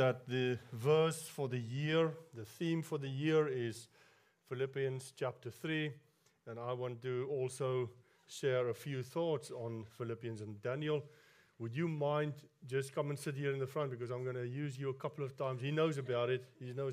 that the verse for the year, the theme for the year is Philippians chapter 3. And I want to also share a few thoughts on Philippians. And Daniel, would you mind just come and sit here in the front, because I'm going to use you a couple of times. He knows about it.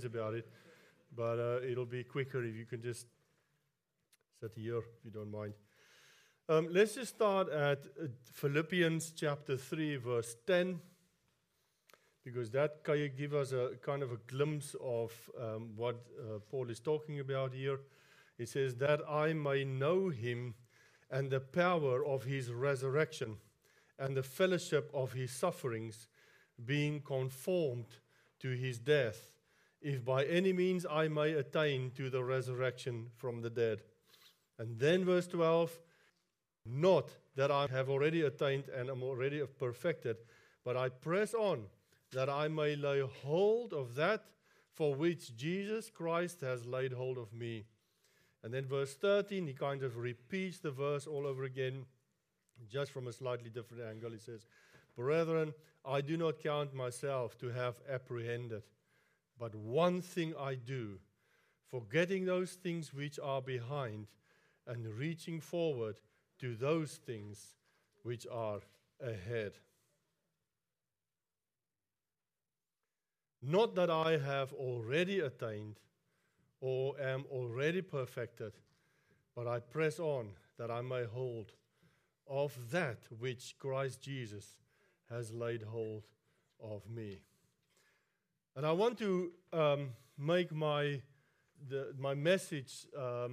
But it'll be quicker if you can just sit here, if you don't mind. Let's just start at Philippians chapter 3, verse 10. Because that can give us a kind of a glimpse of what Paul is talking about here. It says, that I may know him and the power of his resurrection and the fellowship of his sufferings, being conformed to his death, if by any means I may attain to the resurrection from the dead. And then verse 12, not that I have already attained and am already perfected, but I press on, that I may lay hold of that for which Jesus Christ has laid hold of me. And then verse 13, he kind of repeats the verse all over again, just from a slightly different angle. He says, brethren, I do not count myself to have apprehended, but one thing I do, forgetting those things which are behind, and reaching forward to those things which are ahead. Not that I have already attained or am already perfected, but I press on, that I may hold of that which Christ Jesus has laid hold of me. And I want to make my message,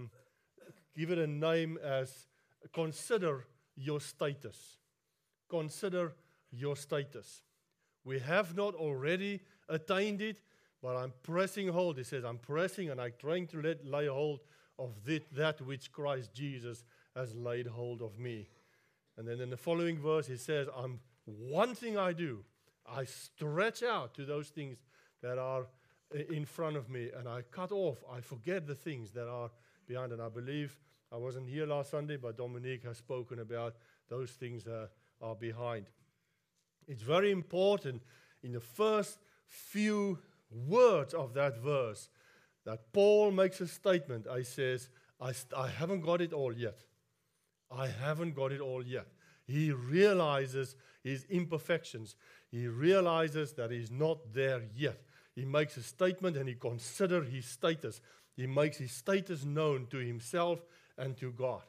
give it a name as consider your status. Consider your status. We have not already attained it, but I'm pressing hold. He says, I'm pressing and I'm trying to lay hold of that which Christ Jesus has laid hold of me. And then in the following verse, he says, one thing I do, I stretch out to those things that are in front of me, and I cut off, I forget the things that are behind. And I believe, I wasn't here last Sunday, but Dominique has spoken about those things that are behind. It's very important in the first few words of that verse that Paul makes a statement. He says, I haven't got it all yet. I haven't got it all yet. He realizes his imperfections. He realizes that he's not there yet. He makes a statement and he considers his status. He makes his status known to himself and to God.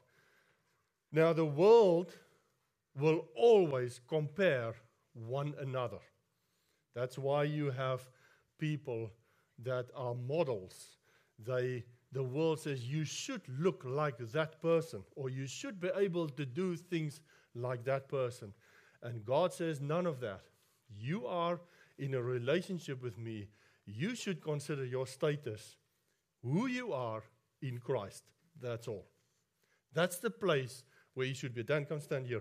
Now, the world will always compare one another. That's why you have people that are models. The world says you should look like that person, or you should be able to do things like that person. And God says none of that. You are in a relationship with me. You should consider your status, who you are in Christ. That's all. That's the place where you should be. Dan, come stand here.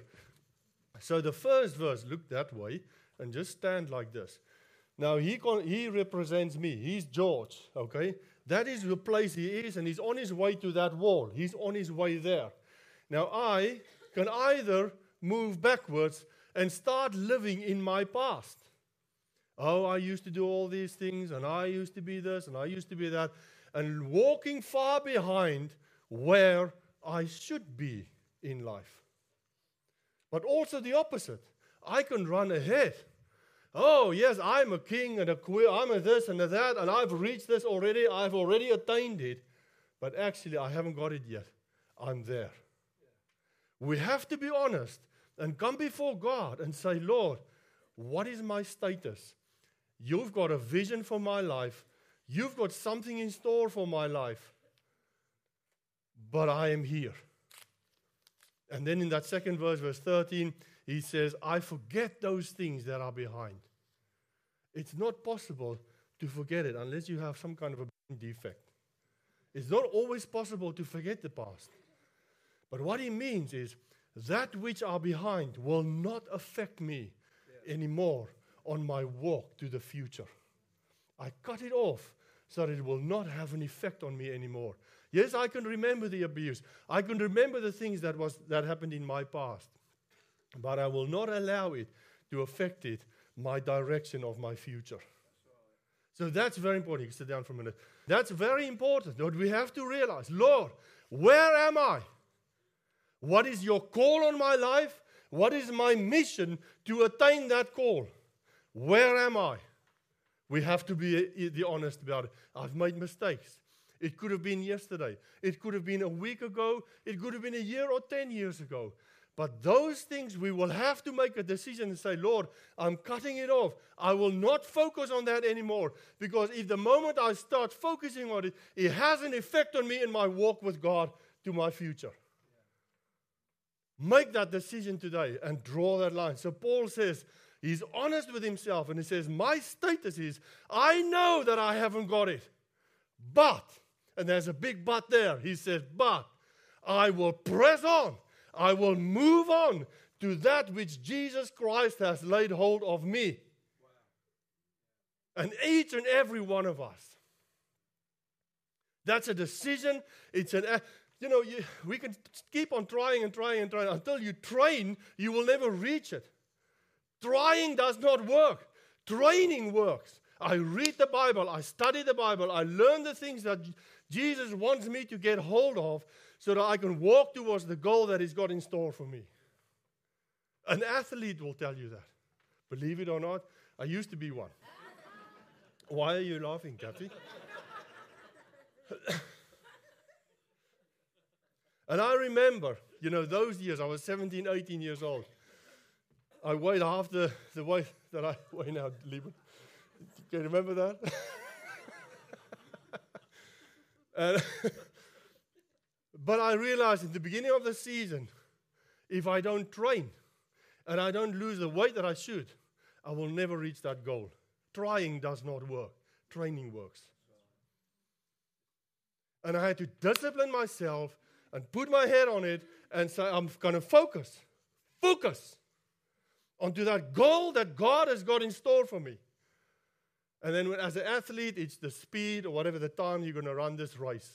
So the first verse, look that way, and just stand like this. Now, he represents me. He's George, okay? That is the place he is, and he's on his way to that wall. He's on his way there. Now, I can either move backwards and start living in my past. Oh, I used to do all these things, and I used to be this, and I used to be that, and walking far behind where I should be in life. But also the opposite. I can run ahead. Oh, yes, I'm a king and a queen, I'm a this and a that, and I've reached this already, I've already attained it. But actually, I haven't got it yet. I'm there. We have to be honest and come before God and say, Lord, what is my status? You've got a vision for my life. You've got something in store for my life. But I am here. And then in that second verse, verse 13, he says, I forget those things that are behind. It's not possible to forget it unless you have some kind of a defect. It's not always possible to forget the past. But what he means is that which are behind will not affect me anymore on my walk to the future. I cut it off so that it will not have an effect on me anymore. Yes, I can remember the abuse. I can remember the things that happened in my past. But I will not allow it to affect my direction of my future. So that's very important. You can sit down for a minute. That's very important. What we have to realize, Lord, where am I? What is your call on my life? What is my mission to attain that call? Where am I? We have to be honest about it. I've made mistakes. It could have been yesterday. It could have been a week ago. It could have been a year or 10 years ago. But those things, we will have to make a decision and say, Lord, I'm cutting it off. I will not focus on that anymore. Because if the moment I start focusing on it, it has an effect on me in my walk with God to my future. Make that decision today and draw that line. So Paul says, he's honest with himself and he says, my status is, I know that I haven't got it. But, and there's a big but there. He says, but I will press on. I will move on to that which Jesus Christ has laid hold of me. Wow. And each and every one of us. That's a decision. It's an, we can keep on trying and trying and trying. Until you train, you will never reach it. Trying does not work. Training works. I read the Bible. I study the Bible. I learn the things that Jesus wants me to get hold of so that I can walk towards the goal that He's got in store for me. An athlete will tell you that. Believe it or not, I used to be one. Why are you laughing, Kathy? And I remember, those years, I was 17, 18 years old. I weighed half the weight that I weigh now, Lieben. Can you remember that? But I realized at the beginning of the season, if I don't train and I don't lose the weight that I should, I will never reach that goal. Trying does not work. Training works. And I had to discipline myself and put my head on it and say, I'm going to focus onto that goal that God has got in store for me. And then as an athlete, it's the speed or whatever the time you're going to run this race.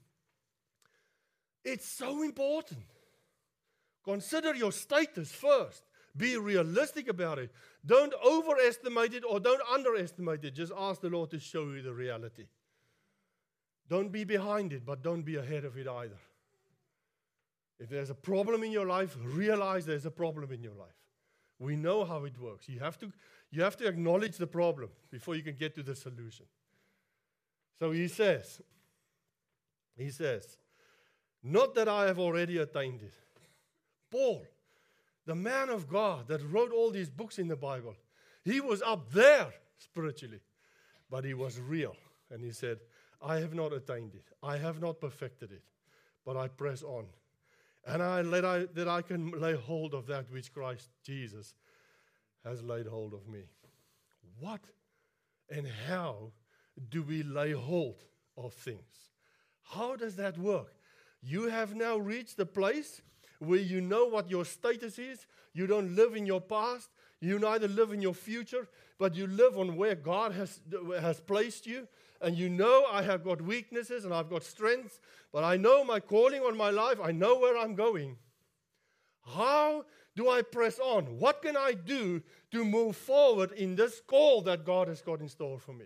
It's so important. Consider your status first. Be realistic about it. Don't overestimate it or don't underestimate it. Just ask the Lord to show you the reality. Don't be behind it, but don't be ahead of it either. If there's a problem in your life, realize there's a problem in your life. We know how it works. You have to acknowledge the problem before you can get to the solution. So he says, not that I have already attained it. Paul, the man of God that wrote all these books in the Bible, he was up there spiritually, but he was real. And he said, I have not attained it. I have not perfected it, but I press on. And that I can lay hold of that which Christ Jesus has laid hold of me. What and how do we lay hold of things? How does that work? You have now reached the place where you know what your status is. You don't live in your past. You neither live in your future, but you live on where God has placed you. And you know I have got weaknesses and I've got strengths, but I know my calling on my life. I know where I'm going. How do I press on? What can I do to move forward in this call that God has got in store for me?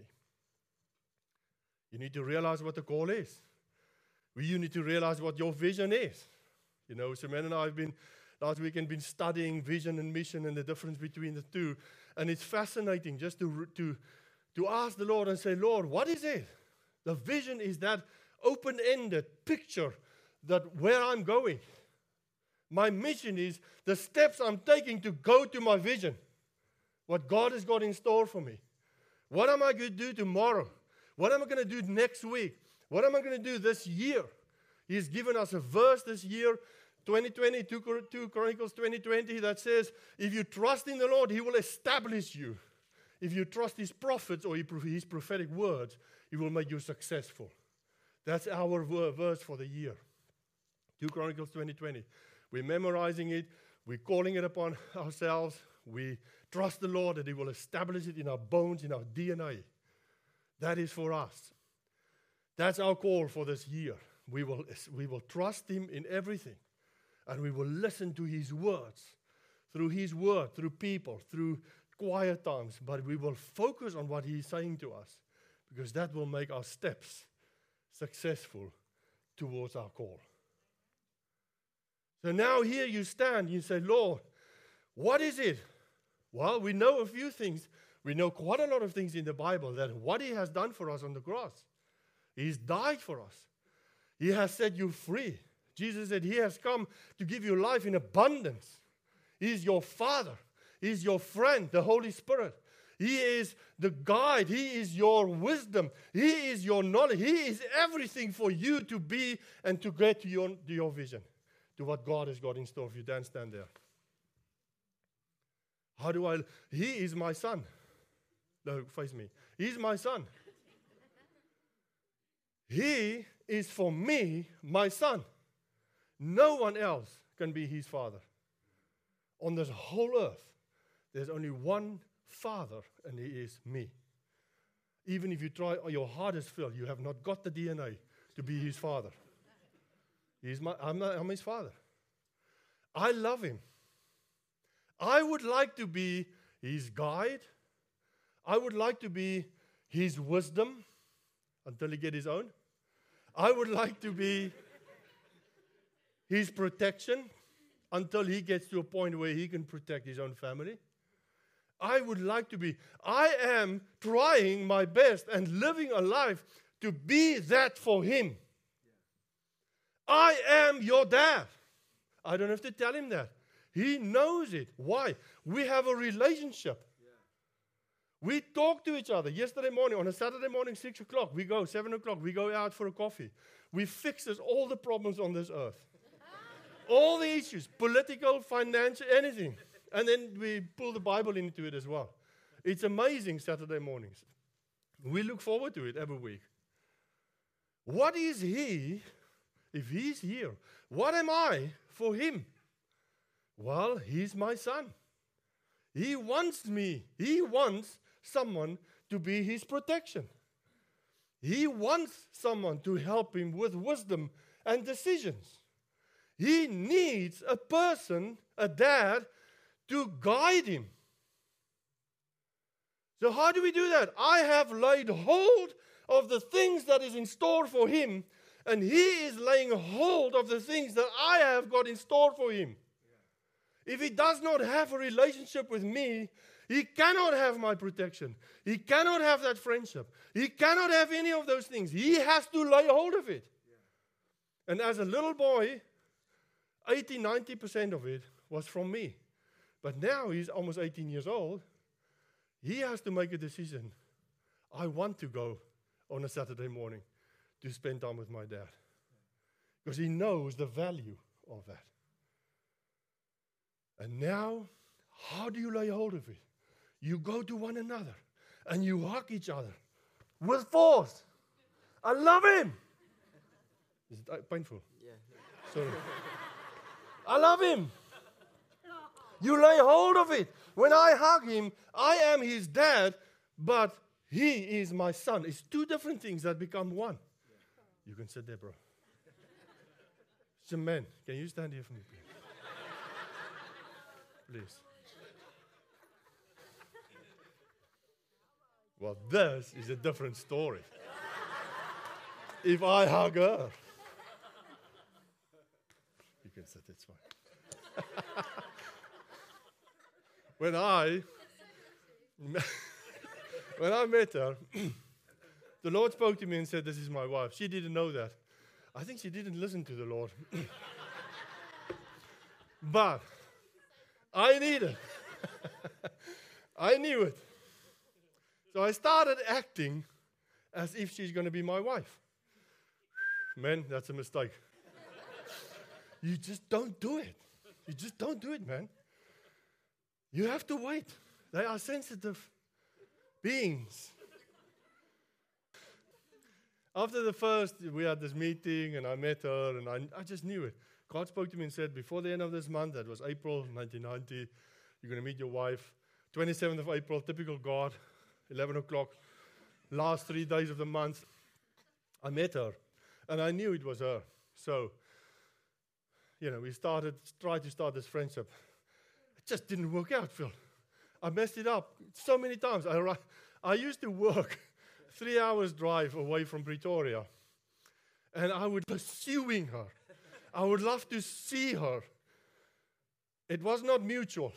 You need to realize what the call is. You need to realize what your vision is. Simone and I have been, last weekend, been studying vision and mission and the difference between the two. And it's fascinating just to ask the Lord and say, Lord, what is it? The vision is that open-ended picture that where I'm going. My mission is the steps I'm taking to go to my vision. What God has got in store for me. What am I going to do tomorrow? What am I going to do next week? What am I going to do this year? He's given us a verse this year, 2020, 2 Chronicles 20:20, that says, if you trust in the Lord, He will establish you. If you trust His prophets or His prophetic words, He will make you successful. That's our verse for the year. 2 Chronicles 20:20. We're memorizing it. We're calling it upon ourselves. We trust the Lord that He will establish it in our bones, in our DNA. That is for us. That's our call for this year. We will trust Him in everything. And we will listen to His words. Through His word, through people, through quiet times. But we will focus on what He's saying to us. because that will make our steps successful towards our call. So now here you stand, you say, Lord, what is it? Well, we know a few things. We know quite a lot of things in the Bible, that what he has done for us on the cross. He's died for us. He has set you free. Jesus said he has come to give you life in abundance. He is your Father. He is your friend, the Holy Spirit. He is the guide. He is your wisdom. He is your knowledge. He is everything for you to be and to get to your vision, to what God has got in store for you. Dan, stand there. He is my son. No, face me. He's my son. He is for me, my son. No one else can be his father. On this whole earth, there's only one Father, and he is me. Even if you try your hardest, Phil, you have not got the DNA to be his father. I'm his father. I love him. I would like to be his guide. I would like to be his wisdom until he gets his own. I would like to be his protection until he gets to a point where he can protect his own family. I would like to be. I am trying my best and living a life to be that for him. I am your dad. I don't have to tell him that. He knows it. Why? We have a relationship. We talk to each other. Yesterday morning, on a Saturday morning, 6 o'clock, we go, 7 o'clock, we go out for a coffee. We fixes all the problems on this earth. All the issues, political, financial, anything. And then we pull the Bible into it as well. It's amazing Saturday mornings. We look forward to it every week. What is he if he's here? What am I for him? Well, he's my son. He wants me. He wants someone to be his protection. He wants someone to help him with wisdom and decisions. He needs a person, a dad, to guide him. So how do we do that? I have laid hold of the things that is in store for him, and he is laying hold of the things that I have got in store for him. If he does not have a relationship with me, he cannot have my protection. He cannot have that friendship. He cannot have any of those things. He has to lay hold of it. And as a little boy, 80-90% of it was from me. But now he's almost 18 years old. He has to make a decision. I want to go on a Saturday morning to spend time with my dad. Because he knows the value of that. And now, how do you lay hold of it? You go to one another and you hug each other with force. I love him. Is it painful? Yeah. Sorry. I love him. You lay hold of it. When I hug him, I am his dad, but he is my son. It's two different things that become one. You can sit there, bro. Some men, can you stand here for me, please? Please. Well, this is a different story. If I hug her, you can sit, it's fine. When I met her, the Lord spoke to me and said, this is my wife. She didn't know that. I think she didn't listen to the Lord. But I need it. I knew it. So I started acting as if she's going to be my wife. Man, that's a mistake. You just don't do it. You just don't do it, man. You have to wait. They are sensitive beings. After the first, we had this meeting, and I met her, and I just knew it. God spoke to me and said, before the end of this month, that was April 1990, you're going to meet your wife. 27th of April, typical God, 11 o'clock, last 3 days of the month. I met her, and I knew it was her. So, we tried to start this friendship. It just didn't work out, Phil. I messed it up so many times. I used to work 3 hours drive away from Pretoria. And I would be pursuing her. I would love to see her. It was not mutual.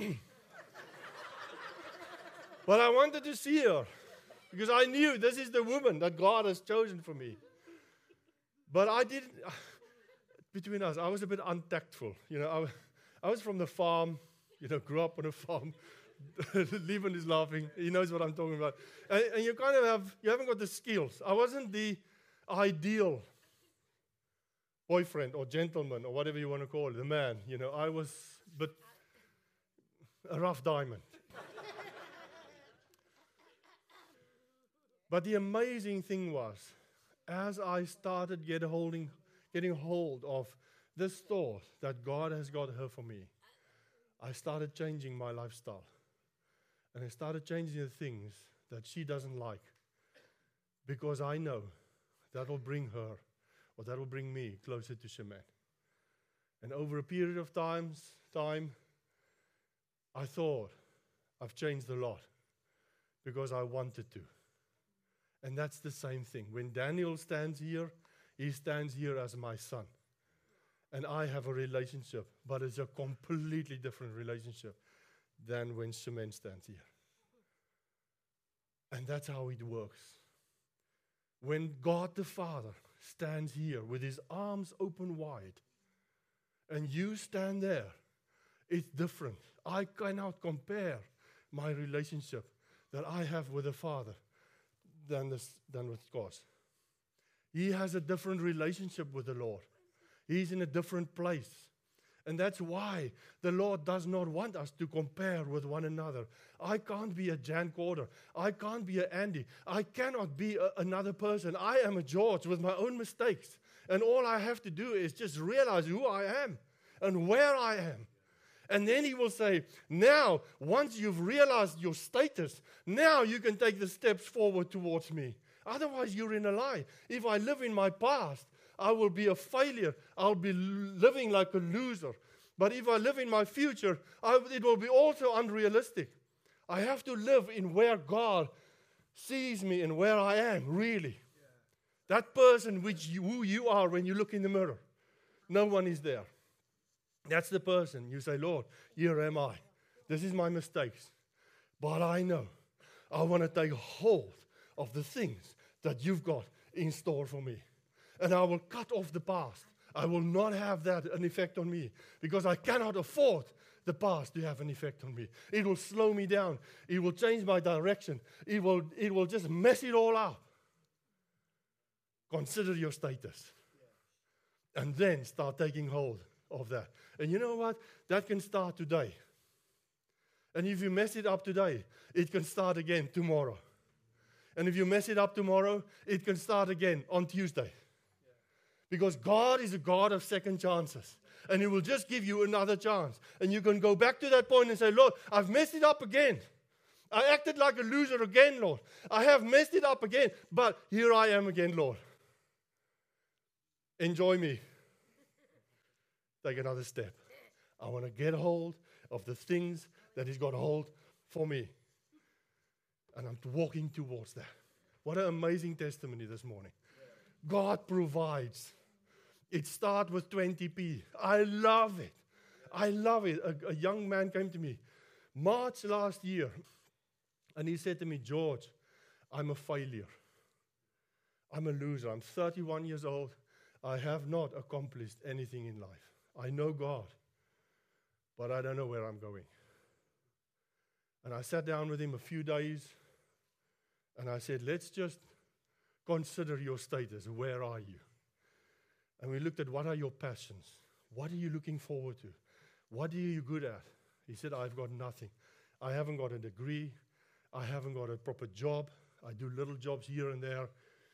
But I wanted to see her because I knew this is the woman that God has chosen for me. But I didn't, between us, I was a bit untactful. I was from the farm, grew up on a farm. Lieven is laughing. He knows what I'm talking about. And you kind of you haven't got the skills. I wasn't the ideal boyfriend or gentleman or whatever you want to call it, the man. I was but a rough diamond. But the amazing thing was, as I started getting hold of this thought that God has got her for me, I started changing my lifestyle. And I started changing the things that she doesn't like. Because I know that will bring her, or that will bring me closer to Shemin. And over a period of time, I thought I've changed a lot because I wanted to. And that's the same thing. When Daniel stands here, he stands here as my son. And I have a relationship, but it's a completely different relationship than when Shemin stands here. And that's how it works. When God the Father stands here with his arms open wide, and you stand there, it's different. I cannot compare my relationship that I have with the Father than with God. He has a different relationship with the Lord. He's in a different place. And that's why the Lord does not want us to compare with one another. I can't be a Jan Corder. I can't be an Andy. I cannot be another person. I am a George with my own mistakes. And all I have to do is just realize who I am and where I am. And then he will say, now, once you've realized your status, now you can take the steps forward towards me. Otherwise, you're in a lie. If I live in my past, I will be a failure. I'll be living like a loser. But if I live in my future, it will be also unrealistic. I have to live in where God sees me and where I am, really. Yeah. That person who you are when you look in the mirror. No one is there. That's the person. You say, Lord, here am I. This is my mistakes. But I know I want to take hold of the things that you've got in store for me. And I will cut off the past. I will not have that an effect on me because I cannot afford the past to have an effect on me. It will slow me down. It will change my direction. It will just mess it all up. Consider your status. And then start taking hold of that. And you know what? That can start today. And if you mess it up today, it can start again tomorrow. And if you mess it up tomorrow, it can start again on Tuesday. Because God is a God of second chances. And He will just give you another chance. And you can go back to that point and say, Lord, I've messed it up again. I acted like a loser again, Lord. I have messed it up again. But here I am again, Lord. Enjoy me. Take another step. I want to get hold of the things that He's got hold for me. And I'm walking towards that. What an amazing testimony this morning. God provides. It starts with 20p. I love it. I love it. A young man came to me March last year, and he said to me, George, I'm a failure. I'm a loser. I'm 31 years old. I have not accomplished anything in life. I know God, but I don't know where I'm going. And I sat down with him a few days, and I said, let's just consider your status. Where are you? And we looked at what are your passions? What are you looking forward to? What are you good at? He said, I've got nothing. I haven't got a degree. I haven't got a proper job. I do little jobs here and there.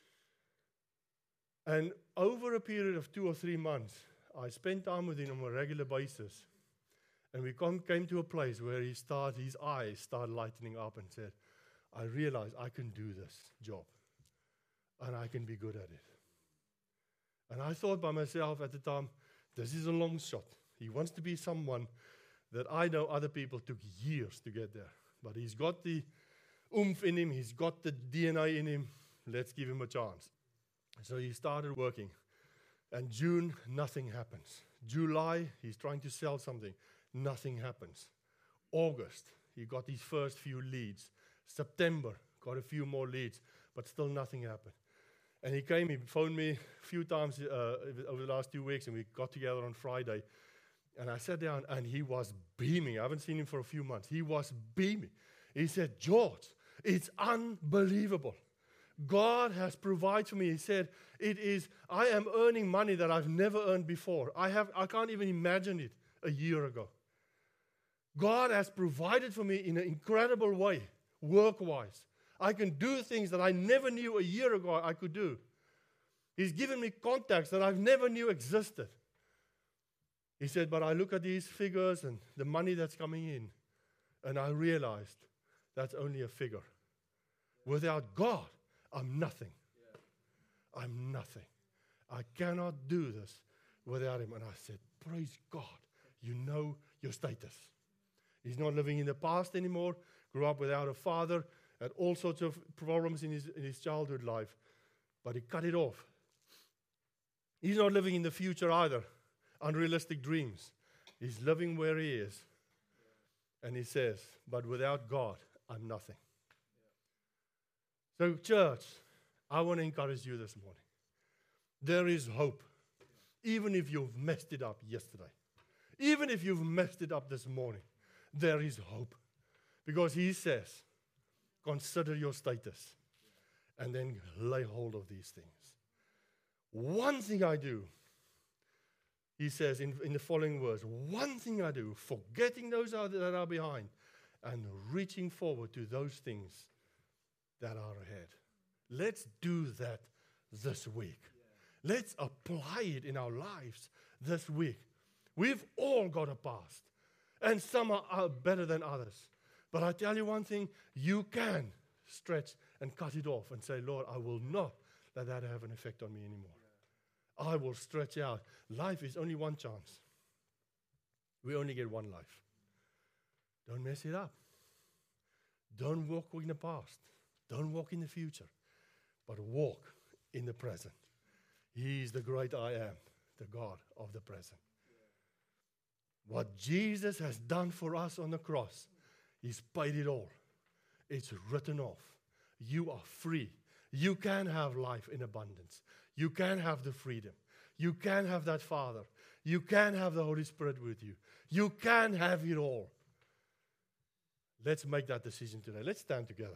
And over a period of 2 or 3 months, I spent time with him on a regular basis. And we came to a place where his eyes started lightening up and said, I realize I can do this job. And I can be good at it. And I thought by myself at the time, this is a long shot. He wants to be someone that I know other people took years to get there. But he's got the oomph in him. He's got the DNA in him. Let's give him a chance. So he started working. And June, nothing happens. July, he's trying to sell something. Nothing happens. August, he got his first few leads. September, got a few more leads, but still nothing happened. And he phoned me a few times over the last 2 weeks, and we got together on Friday. And I sat down, and he was beaming. I haven't seen him for a few months. He was beaming. He said, George, it's unbelievable. God has provided for me. He said, I am earning money that I've never earned before. I can't even imagine it a year ago. God has provided for me in an incredible way, work-wise. I can do things that I never knew a year ago I could do. He's given me contacts that I've never knew existed. He said, but I look at these figures and the money that's coming in, and I realized that's only a figure. Without God, I'm nothing. I'm nothing. I cannot do this without him. And I said, praise God, you know your status. He's not living in the past anymore, grew up without a father, had all sorts of problems in his childhood life, but he cut it off. He's not living in the future either, unrealistic dreams. He's living where he is. And he says, but without God, I'm nothing. So, church, I want to encourage you this morning. There is hope, even if you've messed it up yesterday. Even if you've messed it up this morning, there is hope. Because he says, consider your status and then lay hold of these things. One thing I do, he says in the following words, one thing I do, forgetting those that are behind and reaching forward to those things that are ahead. Let's do that this week. Yeah. Let's apply it in our lives this week. We've all got a past, and some are better than others. But I tell you one thing, you can stretch and cut it off and say, Lord, I will not let that have an effect on me anymore. Yeah. I will stretch out. Life is only one chance. We only get one life. Don't mess it up. Don't walk in the past. Don't walk in the future, but walk in the present. He is the great I am, the God of the present. Yeah. What Jesus has done for us on the cross, he's paid it all. It's written off. You are free. You can have life in abundance. You can have the freedom. You can have that Father. You can have the Holy Spirit with you. You can have it all. Let's make that decision today. Let's stand together.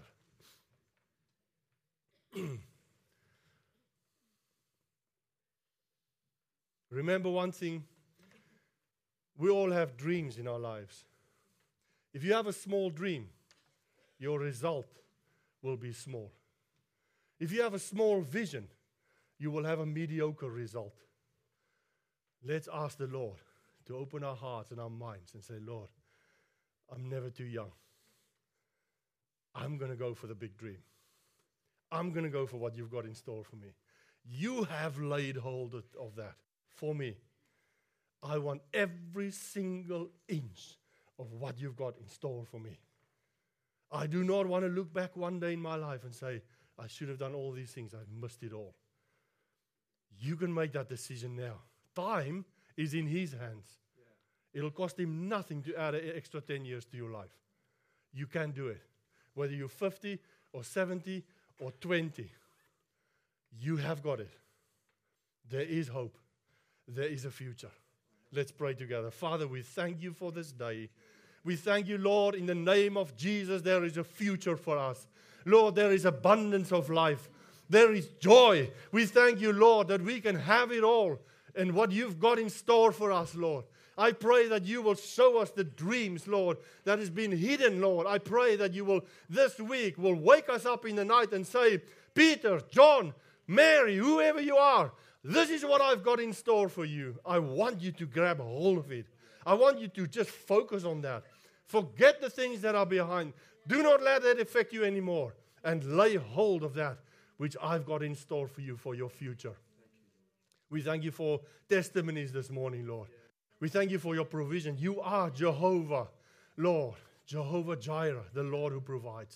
Remember one thing, we all have dreams in our lives. If you have a small dream, your result will be small. If you have a small vision, you will have a mediocre result. Let's ask the Lord to open our hearts and our minds and say, Lord, I'm never too young. I'm going to go for the big dream. I'm going to go for what you've got in store for me. You have laid hold of that for me. I want every single inch of what you've got in store for me. I do not want to look back one day in my life and say, I should have done all these things. I've missed it all. You can make that decision now. Time is in his hands. Yeah. It'll cost him nothing to add an extra 10 years to your life. You can do it. Whether you're 50 or 70 or 20, you have got it. There is hope. There is a future. Let's pray together. Father, we thank you for this day. We thank you, Lord, in the name of Jesus, there is a future for us. Lord, there is abundance of life. There is joy. We thank you, Lord, that we can have it all and what you've got in store for us, Lord. I pray that you will show us the dreams, Lord, that has been hidden, Lord. I pray that you will, this week, will wake us up in the night and say, Peter, John, Mary, whoever you are, this is what I've got in store for you. I want you to grab hold of it. I want you to just focus on that. Forget the things that are behind. Do not let that affect you anymore. And lay hold of that which I've got in store for you for your future. We thank you for testimonies this morning, Lord. We thank you for your provision. You are Jehovah, Lord, Jehovah Jireh, the Lord who provides.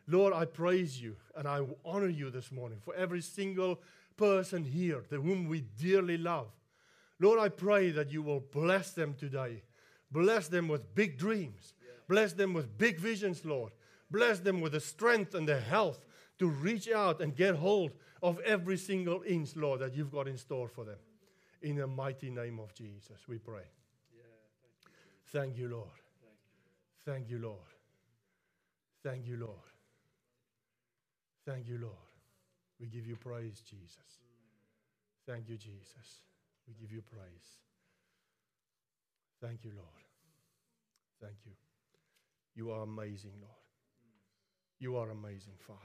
Lord, I praise you and I honor you this morning for every single person here, whom we dearly love. Lord, I pray that you will bless them today. Bless them with big dreams. Bless them with big visions, Lord. Bless them with the strength and the health to reach out and get hold of every single inch, Lord, that you've got in store for them. In the mighty name of Jesus, we pray. Thank you, Lord. Thank you, Lord. Thank you, Lord. Thank you, Lord. We give you praise, Jesus. Thank you, Jesus. We give you praise. Thank you, Lord. Thank you. You are amazing, Lord. You are amazing, Father.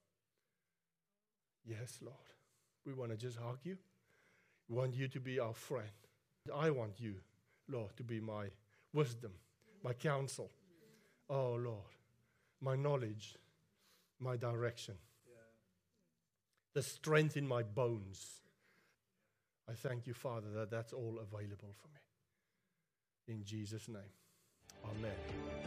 Yes, Lord. We want to just hug you. We want you to be our friend. I want you, Lord, to be my wisdom, my counsel. Oh, Lord, my knowledge, my direction, the strength in my bones. I thank you, Father, that that's all available for me. In Jesus' name, amen.